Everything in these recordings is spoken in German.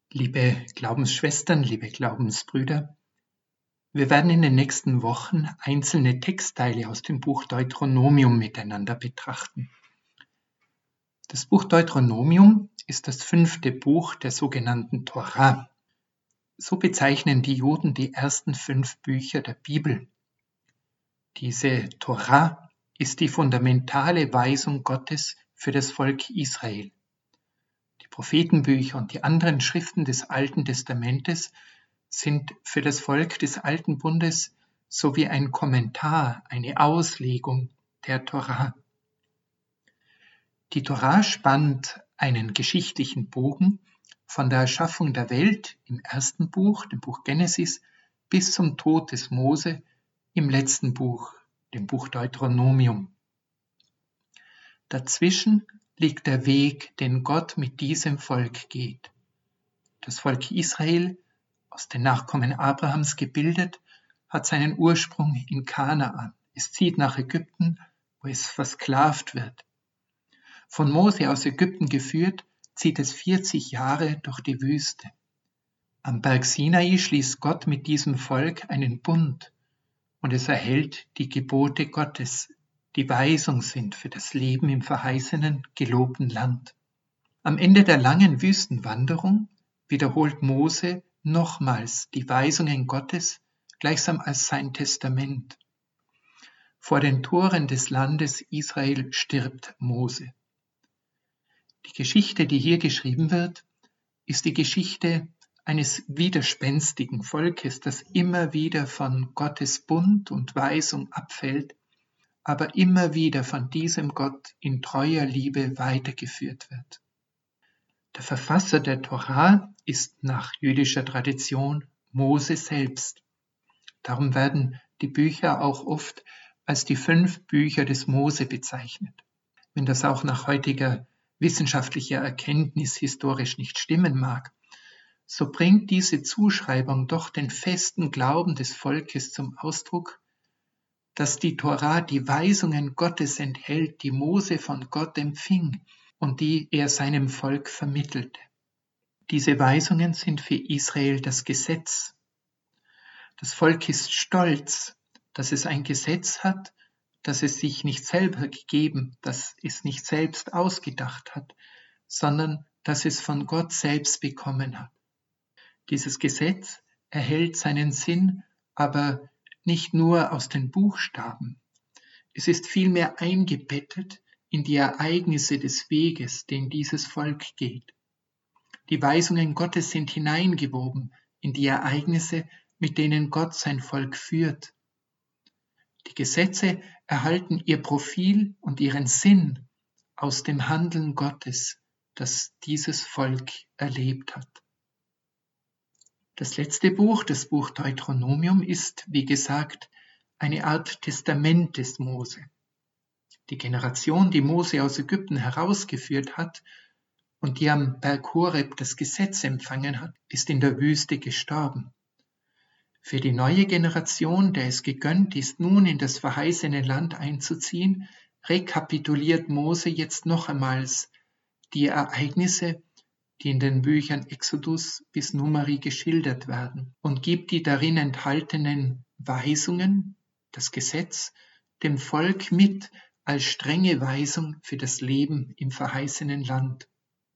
Liebe Glaubensschwestern, liebe Glaubensbrüder, wir werden in den nächsten Wochen einzelne Textteile aus dem Buch Deuteronomium miteinander betrachten. Das Buch Deuteronomium ist das 5. Buch der sogenannten Tora. So bezeichnen die Juden die ersten 5 Bücher der Bibel. Diese Tora ist die fundamentale Weisung Gottes für das Volk Israel. Die Prophetenbücher und die anderen Schriften des Alten Testamentes sind für das Volk des Alten Bundes sowie ein Kommentar, eine Auslegung der Tora. Die Tora spannt einen geschichtlichen Bogen von der Erschaffung der Welt im ersten Buch, dem Buch Genesis, bis zum Tod des Mose im letzten Buch, dem Buch Deuteronomium. Dazwischen liegt der Weg, den Gott mit diesem Volk geht. Das Volk Israel, aus den Nachkommen Abrahams gebildet, hat seinen Ursprung in Kanaan. Es zieht nach Ägypten, wo es versklavt wird. Von Mose aus Ägypten geführt, zieht es 40 Jahre durch die Wüste. Am Berg Sinai schließt Gott mit diesem Volk einen Bund und es erhält die Gebote Gottes, die Weisung sind für das Leben im verheißenen, gelobten Land. Am Ende der langen Wüstenwanderung wiederholt Mose nochmals die Weisungen Gottes, gleichsam als sein Testament. Vor den Toren des Landes Israel stirbt Mose. Die Geschichte, die hier geschrieben wird, ist die Geschichte eines widerspenstigen Volkes, das immer wieder von Gottes Bund und Weisung abfällt, aber immer wieder von diesem Gott in treuer Liebe weitergeführt wird. Der Verfasser der Tora ist nach jüdischer Tradition Mose selbst. Darum werden die Bücher auch oft als die 5 Bücher des Mose bezeichnet. Wenn das auch nach heutiger wissenschaftlicher Erkenntnis historisch nicht stimmen mag, so bringt diese Zuschreibung doch den festen Glauben des Volkes zum Ausdruck, dass die Tora die Weisungen Gottes enthält, die Mose von Gott empfing und die er seinem Volk vermittelte. Diese Weisungen sind für Israel das Gesetz. Das Volk ist stolz, dass es ein Gesetz hat, das es sich nicht selber gegeben, das es nicht selbst ausgedacht hat, sondern das es von Gott selbst bekommen hat. Dieses Gesetz erhält seinen Sinn aber nicht nur aus den Buchstaben. Es ist vielmehr eingebettet in die Ereignisse des Weges, den dieses Volk geht. Die Weisungen Gottes sind hineingewoben in die Ereignisse, mit denen Gott sein Volk führt. Die Gesetze erhalten ihr Profil und ihren Sinn aus dem Handeln Gottes, das dieses Volk erlebt hat. Das letzte Buch, das Buch Deuteronomium, ist, wie gesagt, eine Art Testament des Mose. Die Generation, die Mose aus Ägypten herausgeführt hat und die am Berg Horeb das Gesetz empfangen hat, ist in der Wüste gestorben. Für die neue Generation, der es gegönnt ist, nun in das verheißene Land einzuziehen, rekapituliert Mose jetzt noch einmals die Ereignisse, die in den Büchern Exodus bis Numeri geschildert werden, und gibt die darin enthaltenen Weisungen, das Gesetz, dem Volk mit als strenge Weisung für das Leben im verheißenen Land.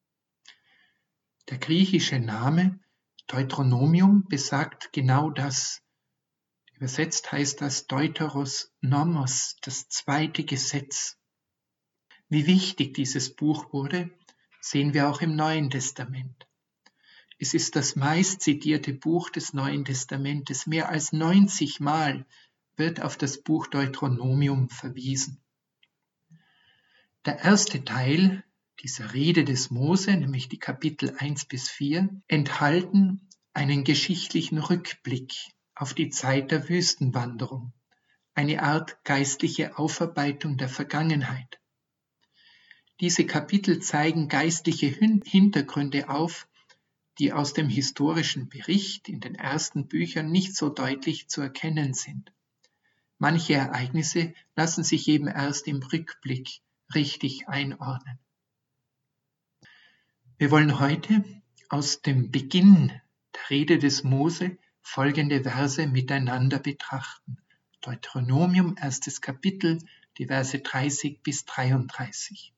Der griechische Name Deuteronomium besagt genau das. Übersetzt heißt das Deuteros Nomos, das 2. Gesetz. Wie wichtig dieses Buch wurde, sehen wir auch im Neuen Testament. Es ist das meist zitierte Buch des Neuen Testamentes. Mehr als 90 Mal wird auf das Buch Deuteronomium verwiesen. Der erste Teil dieser Rede des Mose, nämlich die Kapitel 1 bis 4, enthalten einen geschichtlichen Rückblick auf die Zeit der Wüstenwanderung, eine Art geistliche Aufarbeitung der Vergangenheit. Diese Kapitel zeigen geistliche Hintergründe auf, die aus dem historischen Bericht in den ersten Büchern nicht so deutlich zu erkennen sind. Manche Ereignisse lassen sich eben erst im Rückblick richtig einordnen. Wir wollen heute aus dem Beginn der Rede des Mose folgende Verse miteinander betrachten. Deuteronomium, 1. Kapitel, die Verse 30 bis 33.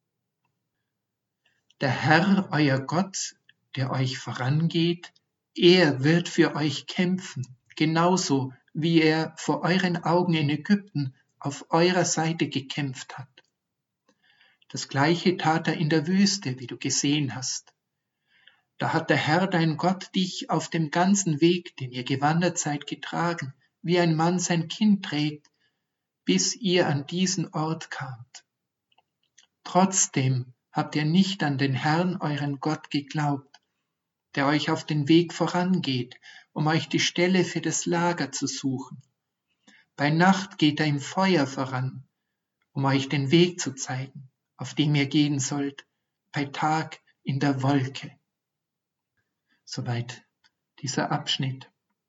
Der Herr, euer Gott, der euch vorangeht, er wird für euch kämpfen, genauso wie er vor euren Augen in Ägypten auf eurer Seite gekämpft hat. Das Gleiche tat er in der Wüste, wie du gesehen hast. Da hat der Herr dein Gott dich auf dem ganzen Weg, den ihr gewandert seid, getragen, wie ein Mann sein Kind trägt, bis ihr an diesen Ort kamt. Trotzdem habt ihr nicht an den Herrn, euren Gott, geglaubt, der euch auf den Weg vorangeht, um euch die Stelle für das Lager zu suchen. Bei Nacht geht er im Feuer voran, um euch den Weg zu zeigen, auf dem ihr gehen sollt, bei Tag in der Wolke. Soweit dieser Abschnitt.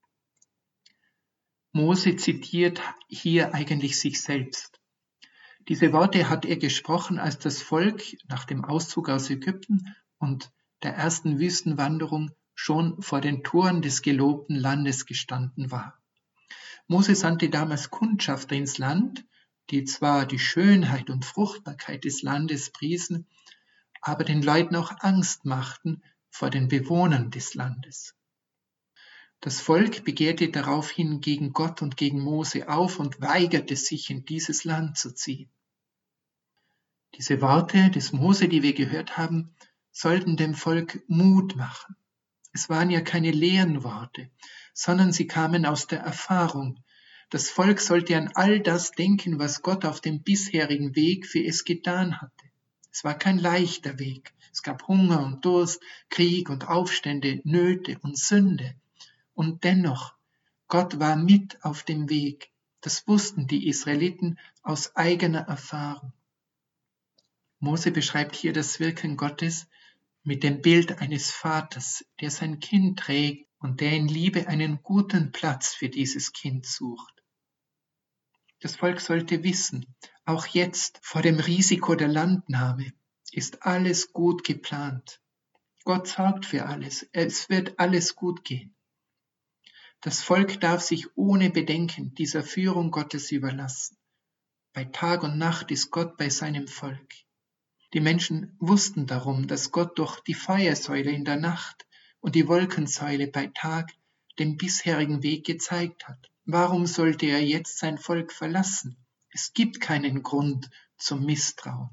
Mose zitiert hier eigentlich sich selbst. Diese Worte hat er gesprochen, als das Volk nach dem Auszug aus Ägypten und der ersten Wüstenwanderung schon vor den Toren des gelobten Landes gestanden war. Mose sandte damals Kundschafter ins Land, die zwar die Schönheit und Fruchtbarkeit des Landes priesen, aber den Leuten auch Angst machten vor den Bewohnern des Landes. Das Volk begehrte daraufhin gegen Gott und gegen Mose auf und weigerte sich, in dieses Land zu ziehen. Diese Worte des Mose, die wir gehört haben, sollten dem Volk Mut machen. Es waren ja keine leeren Worte, sondern sie kamen aus der Erfahrung. Das Volk sollte an all das denken, was Gott auf dem bisherigen Weg für es getan hatte. Es war kein leichter Weg. Es gab Hunger und Durst, Krieg und Aufstände, Nöte und Sünde. Und dennoch, Gott war mit auf dem Weg. Das wussten die Israeliten aus eigener Erfahrung. Mose beschreibt hier das Wirken Gottes mit dem Bild eines Vaters, der sein Kind trägt und der in Liebe einen guten Platz für dieses Kind sucht. Das Volk sollte wissen, auch jetzt vor dem Risiko der Landnahme ist alles gut geplant. Gott sorgt für alles, es wird alles gut gehen. Das Volk darf sich ohne Bedenken dieser Führung Gottes überlassen. Bei Tag und Nacht ist Gott bei seinem Volk. Die Menschen wussten darum, dass Gott durch die Feuersäule in der Nacht und die Wolkensäule bei Tag den bisherigen Weg gezeigt hat. Warum sollte er jetzt sein Volk verlassen? Es gibt keinen Grund zum Misstrauen.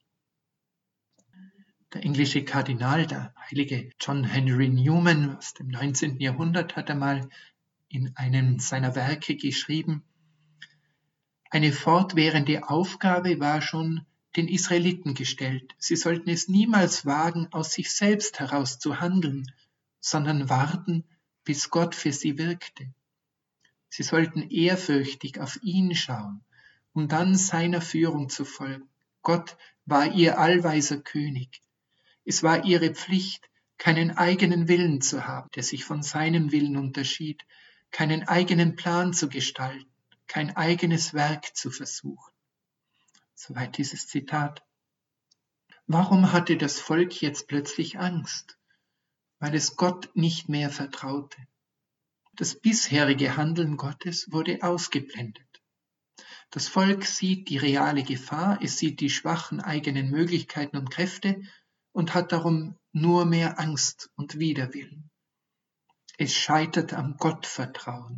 Der englische Kardinal, der heilige John Henry Newman aus dem 19. Jahrhundert, hat einmal in einem seiner Werke geschrieben, eine fortwährende Aufgabe war schon den Israeliten gestellt. Sie sollten es niemals wagen, aus sich selbst heraus zu handeln, sondern warten, bis Gott für sie wirkte. Sie sollten ehrfürchtig auf ihn schauen, um dann seiner Führung zu folgen. Gott war ihr allweiser König. Es war ihre Pflicht, keinen eigenen Willen zu haben, der sich von seinem Willen unterschied, keinen eigenen Plan zu gestalten, kein eigenes Werk zu versuchen. Soweit dieses Zitat. Warum hatte das Volk jetzt plötzlich Angst? Weil es Gott nicht mehr vertraute. Das bisherige Handeln Gottes wurde ausgeblendet. Das Volk sieht die reale Gefahr, es sieht die schwachen eigenen Möglichkeiten und Kräfte und hat darum nur mehr Angst und Widerwillen. Es scheitert am Gottvertrauen.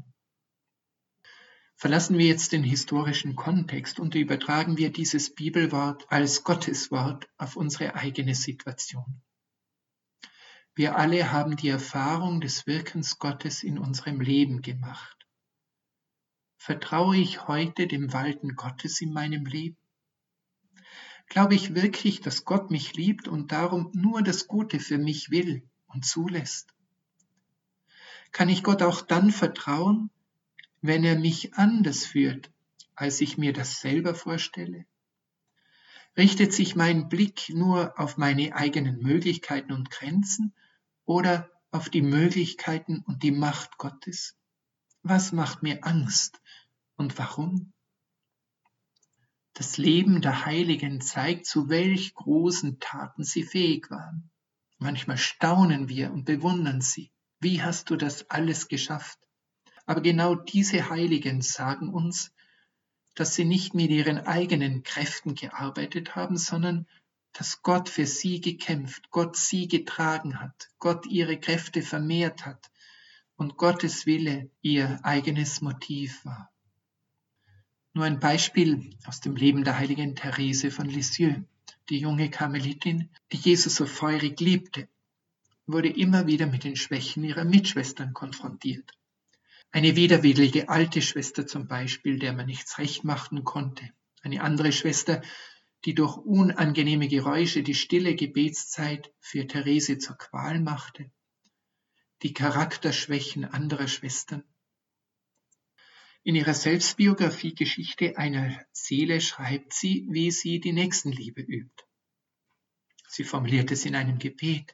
Verlassen wir jetzt den historischen Kontext und übertragen wir dieses Bibelwort als Gotteswort auf unsere eigene Situation. Wir alle haben die Erfahrung des Wirkens Gottes in unserem Leben gemacht. Vertraue ich heute dem Walten Gottes in meinem Leben? Glaube ich wirklich, dass Gott mich liebt und darum nur das Gute für mich will und zulässt? Kann ich Gott auch dann vertrauen, wenn er mich anders führt, als ich mir das selber vorstelle? Richtet sich mein Blick nur auf meine eigenen Möglichkeiten und Grenzen oder auf die Möglichkeiten und die Macht Gottes? Was macht mir Angst und warum? Das Leben der Heiligen zeigt, zu welch großen Taten sie fähig waren. Manchmal staunen wir und bewundern sie. Wie hast du das alles geschafft? Aber genau diese Heiligen sagen uns, dass sie nicht mit ihren eigenen Kräften gearbeitet haben, sondern dass Gott für sie gekämpft, Gott sie getragen hat, Gott ihre Kräfte vermehrt hat und Gottes Wille ihr eigenes Motiv war. Nur ein Beispiel aus dem Leben der heiligen Therese von Lisieux. Die junge Karmelitin, die Jesus so feurig liebte, wurde immer wieder mit den Schwächen ihrer Mitschwestern konfrontiert. Eine widerwillige alte Schwester zum Beispiel, der man nichts recht machen konnte. Eine andere Schwester, die durch unangenehme Geräusche die stille Gebetszeit für Therese zur Qual machte. Die Charakterschwächen anderer Schwestern. In ihrer Selbstbiografie Geschichte einer Seele schreibt sie, wie sie die Nächstenliebe übt. Sie formuliert es in einem Gebet.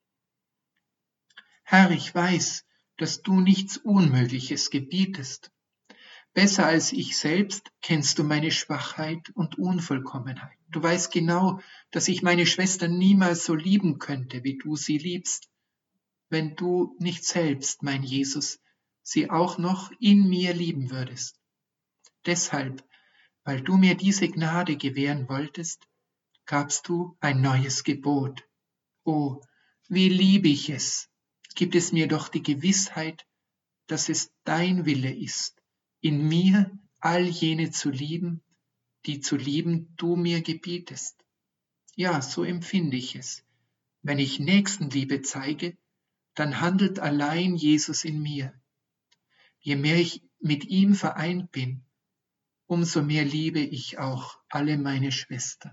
Herr, ich weiß, dass du nichts Unmögliches gebietest. Besser als ich selbst kennst du meine Schwachheit und Unvollkommenheit. Du weißt genau, dass ich meine Schwester niemals so lieben könnte, wie du sie liebst, wenn du nicht selbst, mein Jesus, sie auch noch in mir lieben würdest. Deshalb, weil du mir diese Gnade gewähren wolltest, gabst du ein neues Gebot. Oh, wie liebe ich es! Gib es mir doch die Gewissheit, dass es dein Wille ist, in mir all jene zu lieben, die zu lieben du mir gebietest. Ja, so empfinde ich es. Wenn ich Nächstenliebe zeige, dann handelt allein Jesus in mir. Je mehr ich mit ihm vereint bin, umso mehr liebe ich auch alle meine Schwestern.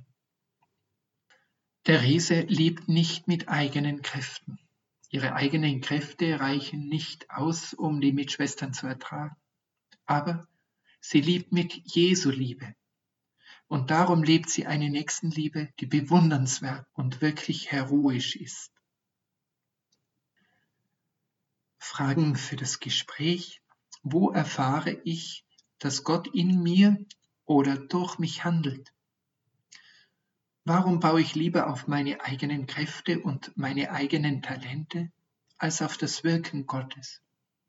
Therese liebt nicht mit eigenen Kräften. Ihre eigenen Kräfte reichen nicht aus, um die Mitschwestern zu ertragen. Aber sie liebt mit Jesu Liebe. Und darum lebt sie eine Nächstenliebe, die bewundernswert und wirklich heroisch ist. Fragen für das Gespräch. Wo erfahre ich, dass Gott in mir oder durch mich handelt? Warum baue ich lieber auf meine eigenen Kräfte und meine eigenen Talente, als auf das Wirken Gottes?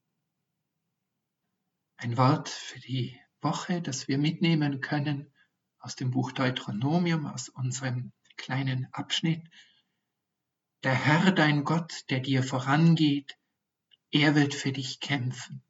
Ein Wort für die Woche, das wir mitnehmen können aus dem Buch Deuteronomium, aus unserem kleinen Abschnitt. Der Herr, dein Gott, der dir vorangeht, er wird für dich kämpfen.